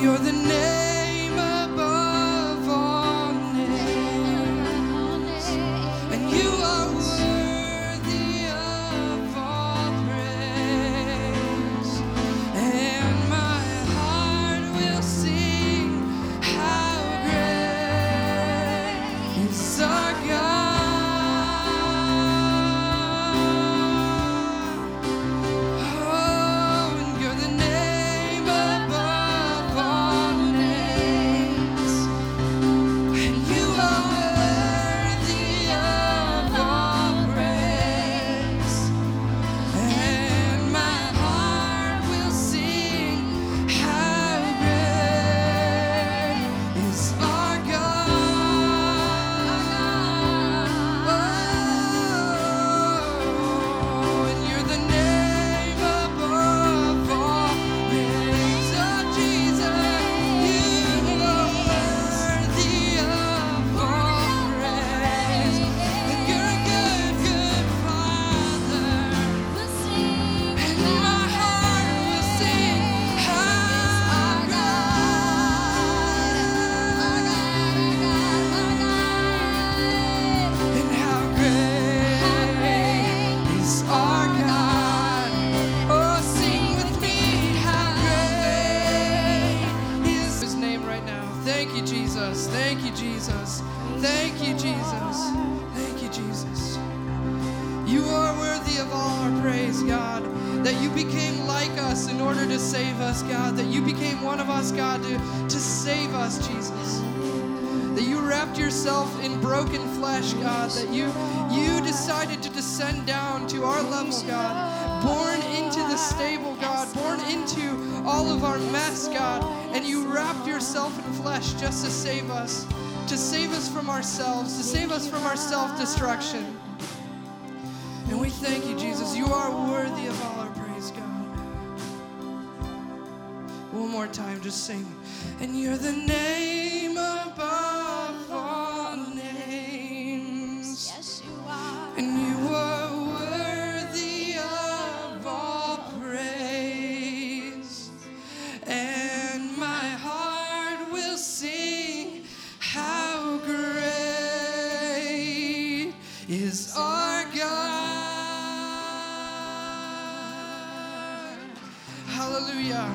You're the name above all names, and you are worthy of all praise. And my heart will sing, how great is our God. Thank you, Jesus. Thank you, Jesus. Thank you, Jesus. You are worthy of all our praise, God. That you became like us in order to save us, God. That you became one of us, God, to save us, Jesus. That you wrapped yourself in broken flesh, God. That you decided to descend down to our level, God. Born into the stable, God. Born into all of our mess, God. And you wrapped yourself in flesh just to save us from ourselves, to save us from our self-destruction. And we thank you, Jesus. You are worthy of all our praise, God. One more time, just sing. And you're the name above all names. Yes, you are. And you are worthy of all praise. And my heart will sing, how great is our God. Hallelujah.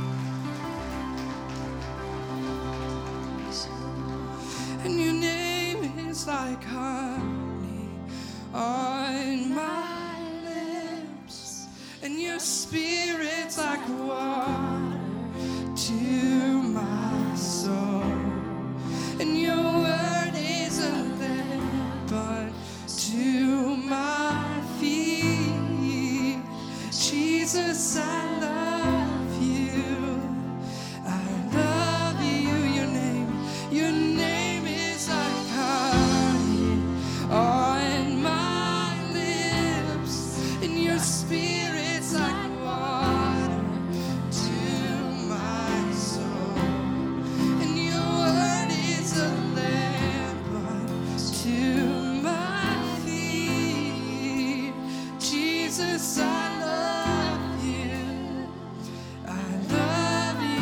And your name is like honey on my lips, and your spirit's like water to my soul, and your word is a lamp unto my feet. Jesus, I love you. I love you. Your name is like honey on my lips, and your spirit's like water to my soul, and your word is a lamp unto my feet. Jesus, I love you. I love you.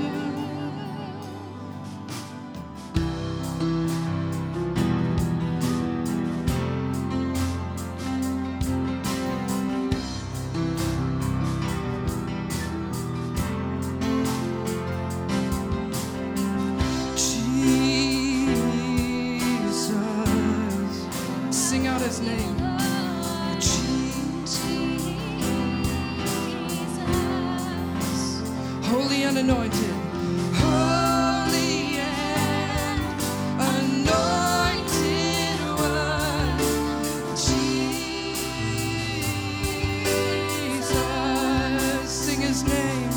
Jesus, sing out his name. Holy and anointed. Holy and anointed one. Jesus, sing his name.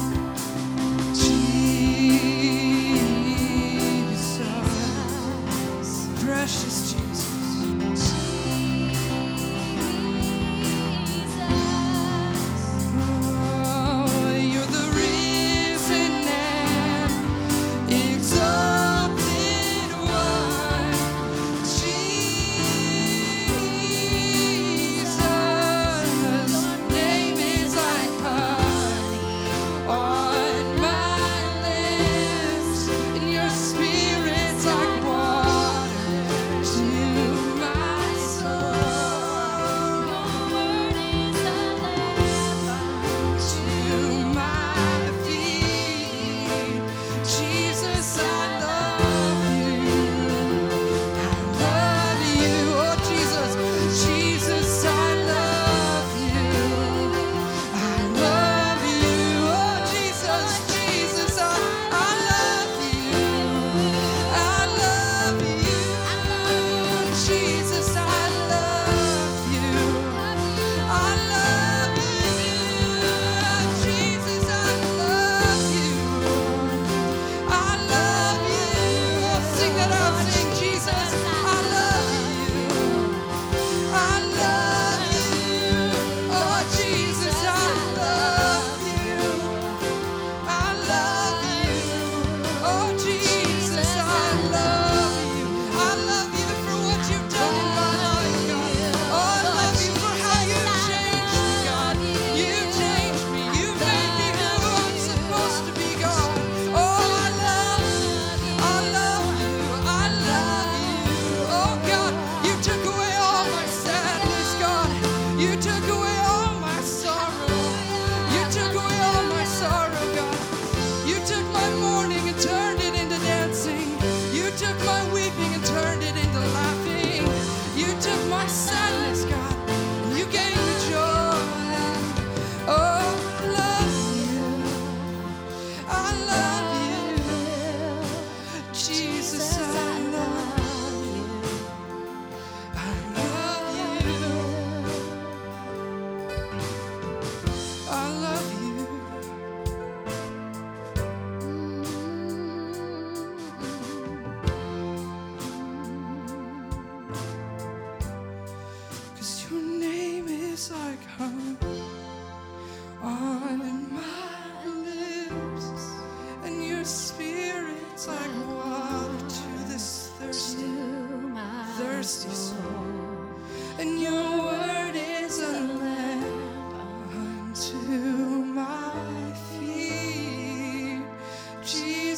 Jesus, precious Jesus. Oh, you're the risen and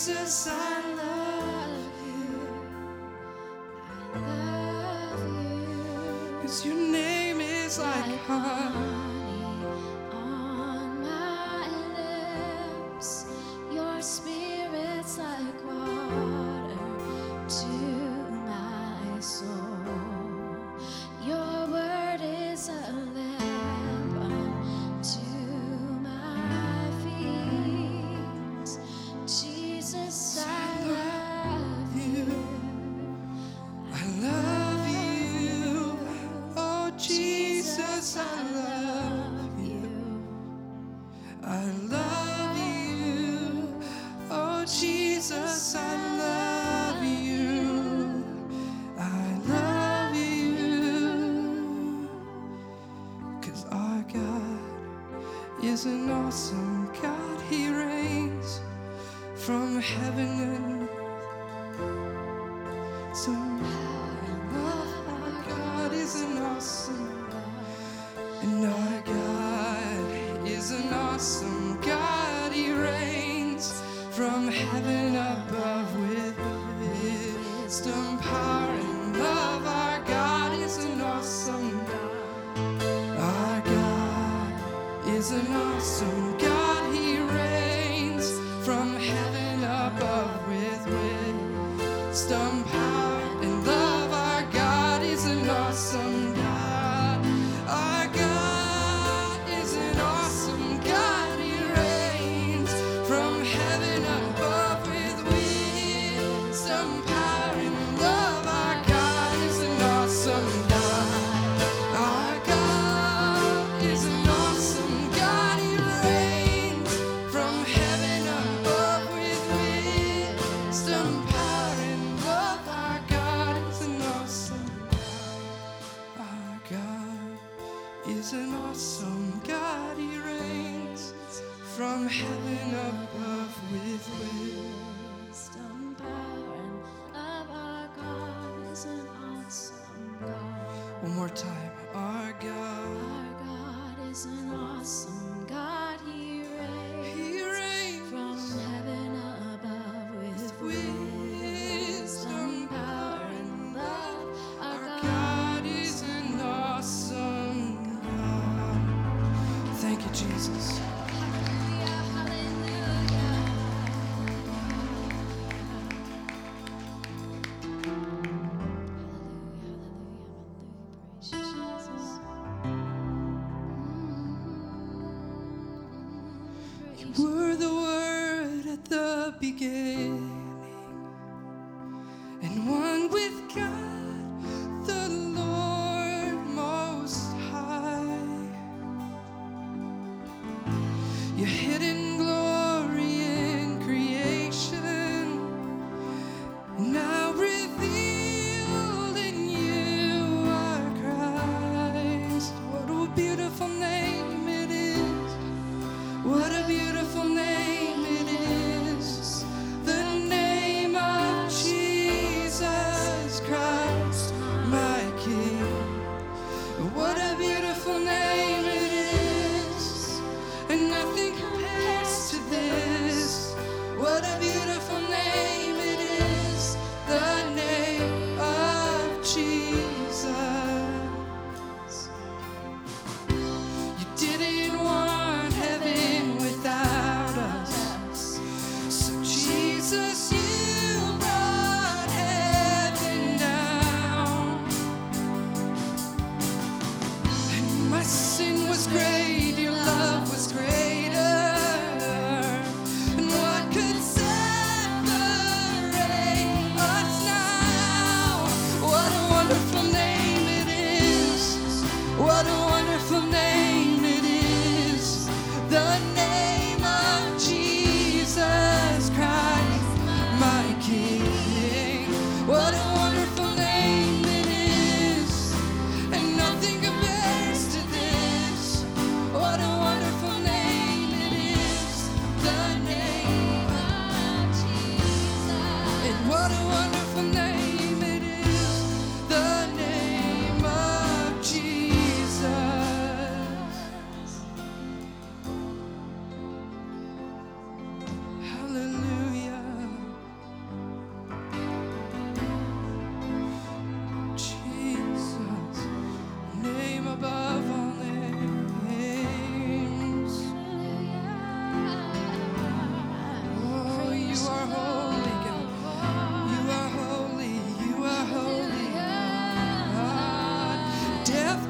Jesus, I love you. I love you. 'Cause your name is like honey. On my lips, your spirit's like water to my soul. Your word is a lamp unto my feet. Jesus, I love you. I love you. Oh, Jesus, I love you. I love you. Oh, Jesus, I love you. I love you. 'Cause our God is an awesome God. He reigns from heaven and somehow I love our God is an awesome God. And our God is an awesome God. He reigns from heaven above with wisdom, power, and love. Our God is an awesome God. Our God is an awesome God. He reigns from heaven above with wisdom, power, and love. Our God is an awesome God. Our God is an awesome God. He reigns from heaven above with wisdom, power, and love. Our God is an awesome God. Our God is an awesome God. He reigns from heaven above with wisdom, power, and love. Our God is an awesome God. Our God is an awesome God. He reigns from heaven above with Wisdom, power, and love. Our God is an awesome God. One more time. Our God. Our God is an awesome God. He reigns He reigns from heaven above with wisdom, power, and love. Our Our God God is an awesome God. Thank you, Jesus. Hallelujah, hallelujah. Hallelujah, hallelujah, hallelujah. Praise you, Jesus. Praise You were the Word at the beginning, and one with God, the Lord Most High. Your hidden glory in creation, now revealed in you are Christ. What a beautiful name it is. What a beautiful name it is. The name of Jesus Christ.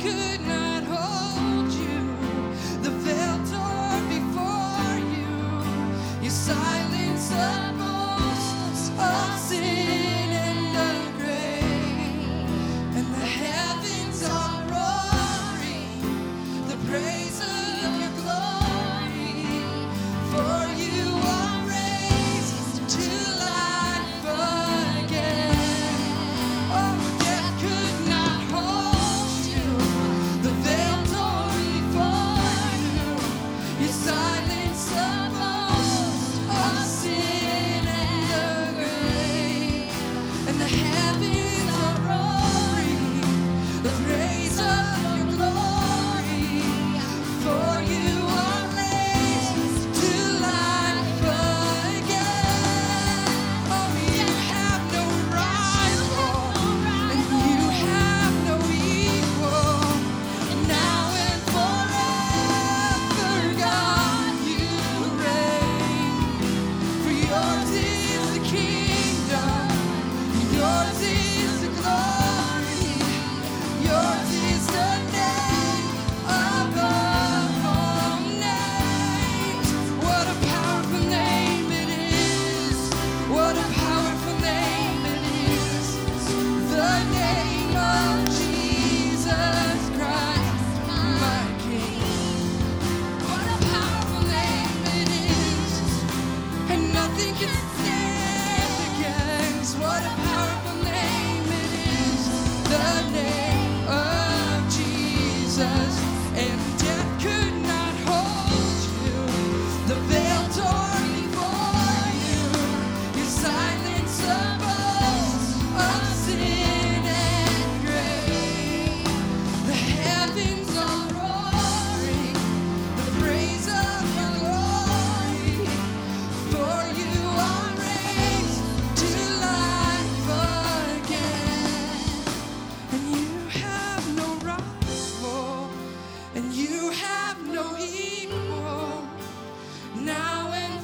could not hold you. The veil tore before you. You silenced the boast of sin and the grave. And the heavens are roaring the praise of your glory. For you are raised to life again. Oh, death could not hold you. The veil tore before you. You silenced the boast of sin and the grave. And the heavens are roaring the praise of your glory. For you are raised to life again. Oh, you have no rival, and you have no equal. Now and forever, God, you reign. For yours is the kingdom, yours is the glory, yours is the name above all names. What a powerful name it is! What a powerful name it is! The name of Jesus Christ, my King. What a powerful name it is, and nothing can stand against. What a powerful name it is, the name of Jesus. And death could not hold you. The veil tore before you. You silenced the boast of sin and grave. The heavens are roaring the praise of your glory. For you are raised to life again. And you have no rival, and you have no equal. Now and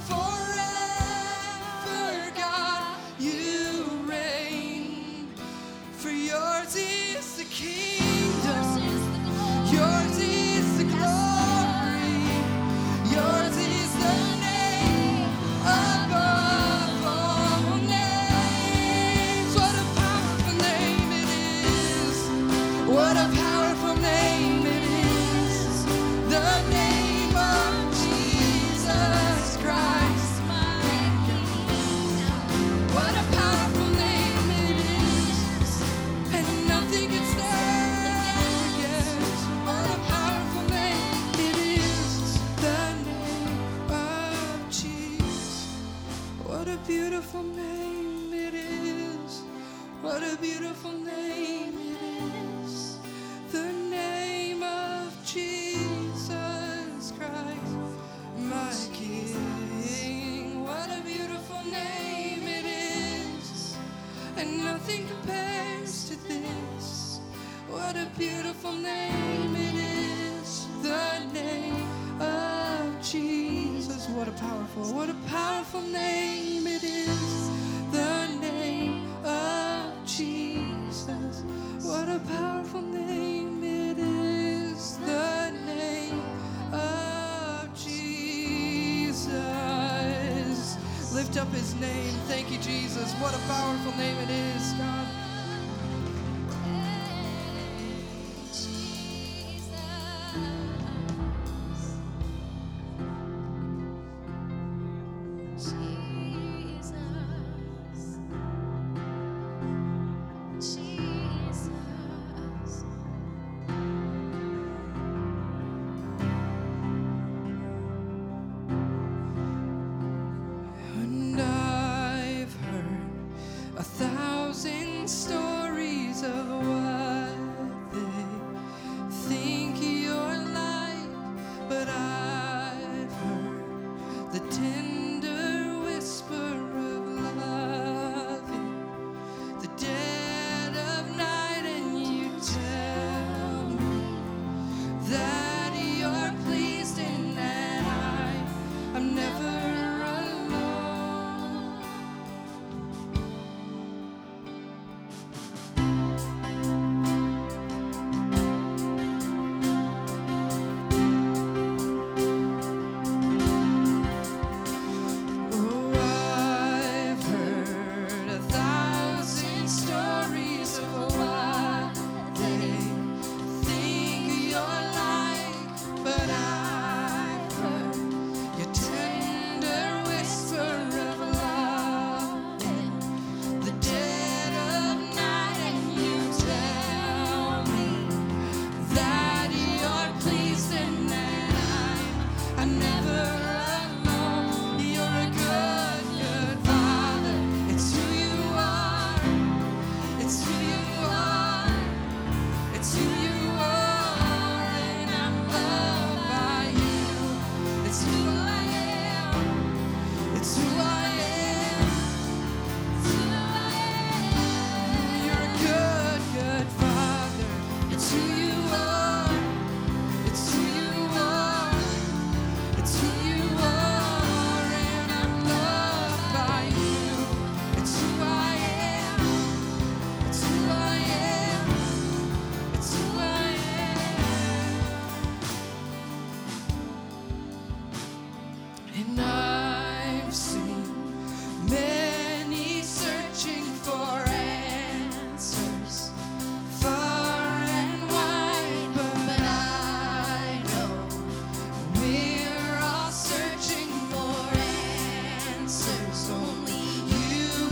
forever, God, you reign. For yours is the kingdom, yours is the glory, yours is the name above all names. What a powerful name it is! What a powerful name it is! The name of Jesus Christ, my King. What a powerful name it is, and nothing can stand against. What a powerful name it is, the name of Jesus. What a beautiful name it is. What a beautiful name it is. The name of Jesus Christ, my King. What a beautiful name it is, and nothing compares to this. What a beautiful name it is, the name of Jesus. What a powerful name it is, the name of Jesus. What a powerful name it is, the name of Jesus. Lift up his name. Thank you, Jesus. What a powerful name it is, God. And I've heard 1,000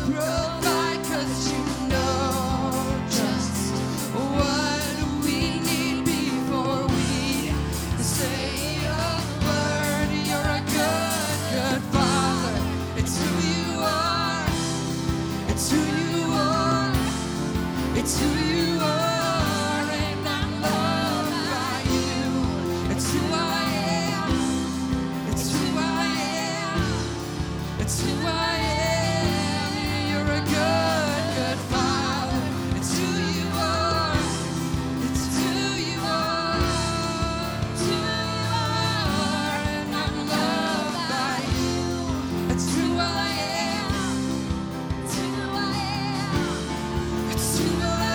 provide, 'cause you know just what we need before we say a word. You're a good, good Father. It's who you are. It's who you are. It's who you are, and I'm loved by you. It's who I am. It's who I am. It's who I am. You're a good, good Father. It's who you are. It's who you are. It's who you are, and I'm loved by you. It's who I am. It's who I am. It's who I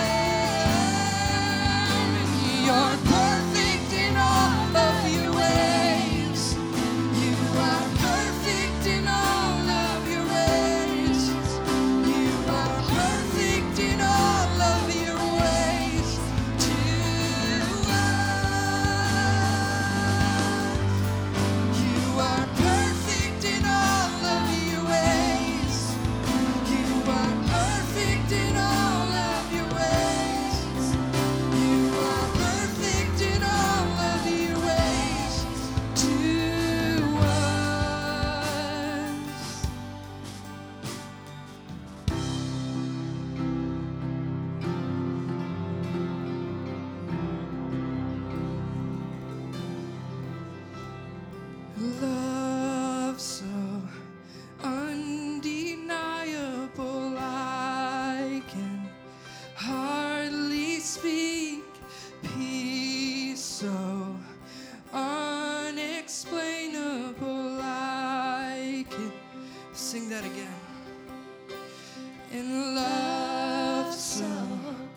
am. And you're perfect in all of your ways. You are perfect in all of your ways. You are perfect in all of your ways to us. You are perfect in all of your ways. You are perfect in all of your ways. You are perfect in all of your ways to us. Love so undeniable, I can hardly speak. Peace so unexplainable, I can sing that again. And love so